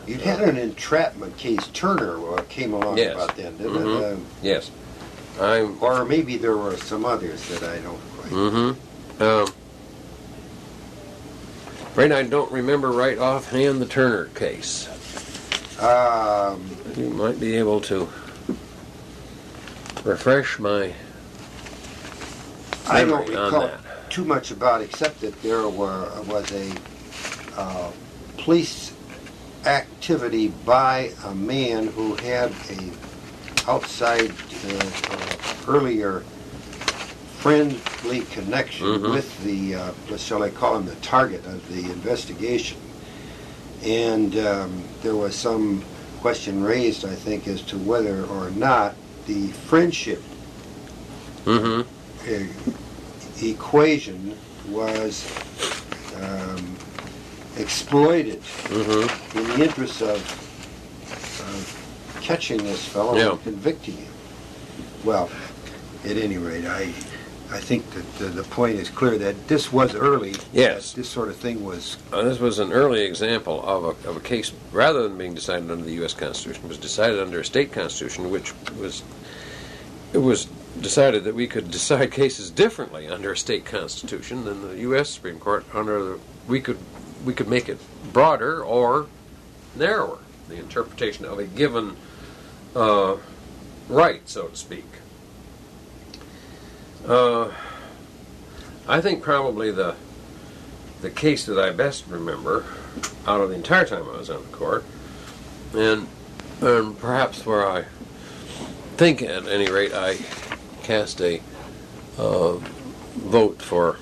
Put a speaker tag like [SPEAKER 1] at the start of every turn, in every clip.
[SPEAKER 1] You had an entrapment case. Turner came along
[SPEAKER 2] Yes.
[SPEAKER 1] about then, didn't
[SPEAKER 2] Mhm.
[SPEAKER 1] it?
[SPEAKER 2] Yes.
[SPEAKER 1] Or maybe there were some others that I don't quite.
[SPEAKER 2] Mm-hmm. Right, I don't remember right offhand the Turner case. You might be able to refresh my
[SPEAKER 1] I don't
[SPEAKER 2] memory on
[SPEAKER 1] recall
[SPEAKER 2] that.
[SPEAKER 1] too much about, except that there was a police activity by a man who had a outside earlier friendly connection
[SPEAKER 2] Mhm.
[SPEAKER 1] with the, shall I call him the target of the investigation. And there was some question raised, I think, as to whether or not the friendship
[SPEAKER 2] Mm-hmm.
[SPEAKER 1] equation was exploited
[SPEAKER 2] Mm-hmm.
[SPEAKER 1] in the interest of catching this fellow
[SPEAKER 2] Yeah.
[SPEAKER 1] and convicting him. Well, at any rate, I think that the point is clear that this was early.
[SPEAKER 2] Yes.
[SPEAKER 1] This sort of thing was.
[SPEAKER 2] This was an early example of a case, rather than being decided under the U.S. Constitution, was decided under a state constitution, which was, it was decided that we could decide cases differently under a state constitution than the U.S. Supreme Court we could make it broader or narrower, the interpretation of a given right, so to speak. I think probably the case that I best remember out of the entire time I was on the court, and perhaps where I think at any rate I cast a vote for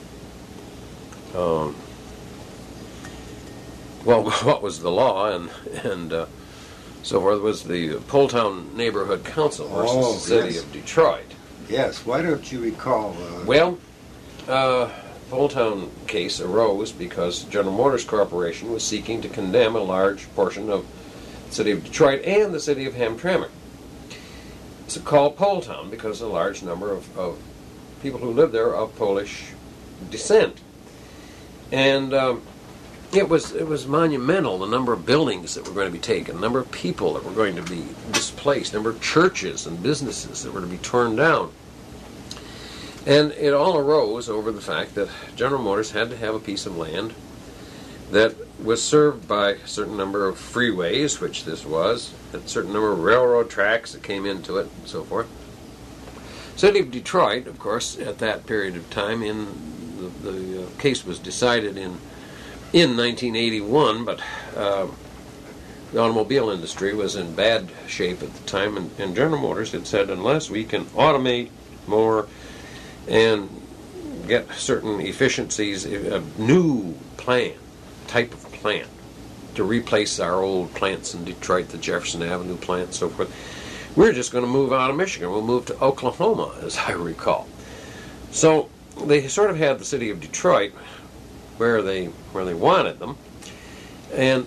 [SPEAKER 2] what was the law and so forth, was the Poletown Neighborhood Council versus the City
[SPEAKER 1] yes.
[SPEAKER 2] of Detroit.
[SPEAKER 1] Yes, why don't you recall?
[SPEAKER 2] Well, Poletown case arose because General Motors Corporation was seeking to condemn a large portion of the City of Detroit and the City of Hamtramck. It's called Poletown because a large number of people who lived there are of Polish descent. And it was monumental, the number of buildings that were going to be taken, the number of people that were going to be displaced, the number of churches and businesses that were to be torn down. And it all arose over the fact that General Motors had to have a piece of land that was served by a certain number of freeways, which this was, a certain number of railroad tracks that came into it, and so forth. City of Detroit, of course, at that period of time, the case was decided in 1981, but the automobile industry was in bad shape at the time, and General Motors had said, unless we can automate more and get certain efficiencies, a new type of plant, to replace our old plants in Detroit, the Jefferson Avenue plant and so forth, we're just going to move out of Michigan. We'll move to Oklahoma, as I recall. So they sort of had the City of Detroit where they wanted them, and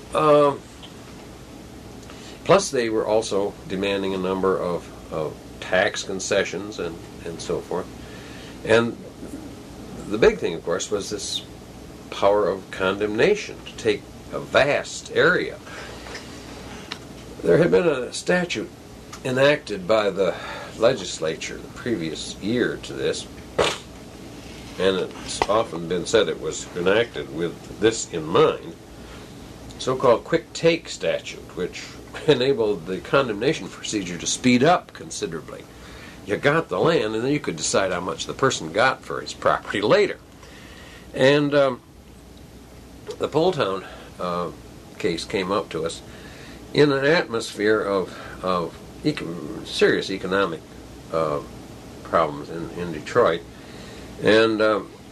[SPEAKER 2] plus they were also demanding a number of tax concessions and so forth. And the big thing, of course, was this power of condemnation to take a vast area. There had been a statute enacted by the legislature the previous year to this, and it's often been said it was enacted with this in mind, so-called quick take statute, which enabled the condemnation procedure to speed up considerably. You got the land, and then you could decide how much the person got for his property later. And the Poletown case came up to us in an atmosphere of serious economic problems in Detroit. And